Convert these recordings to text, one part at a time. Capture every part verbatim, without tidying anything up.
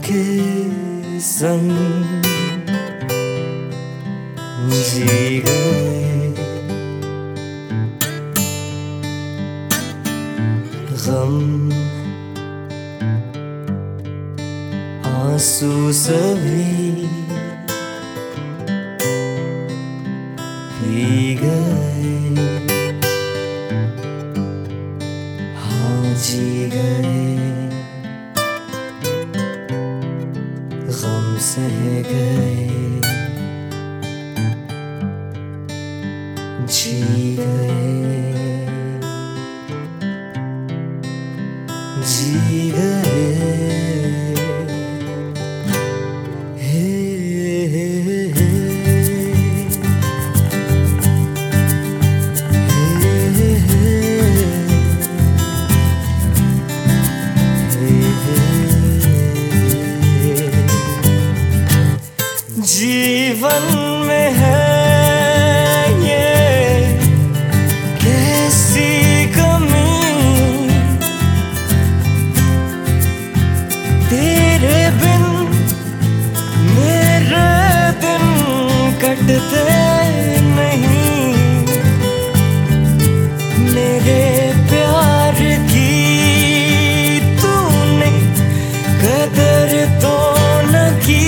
के संग जी गए, गम आंसू सभी पी गए, हाँ जी गए, गम सह गए, जी गए, जी गए। हे हे हे जीवन में है ये कैसी कमी, तेरे बिन मेरे दिन कटते नहीं, मेरे प्यार की तूने कदर तो न की,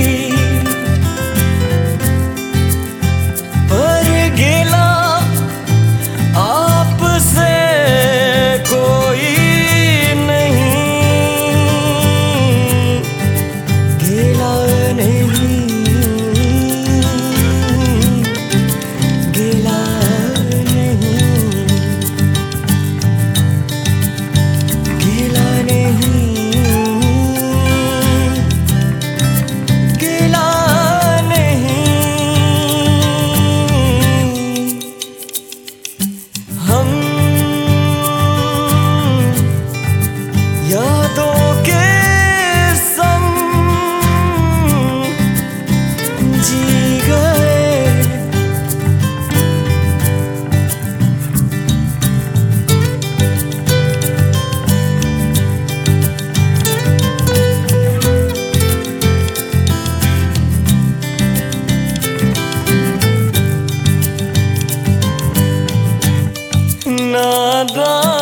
यादों के संग जी गए, नादान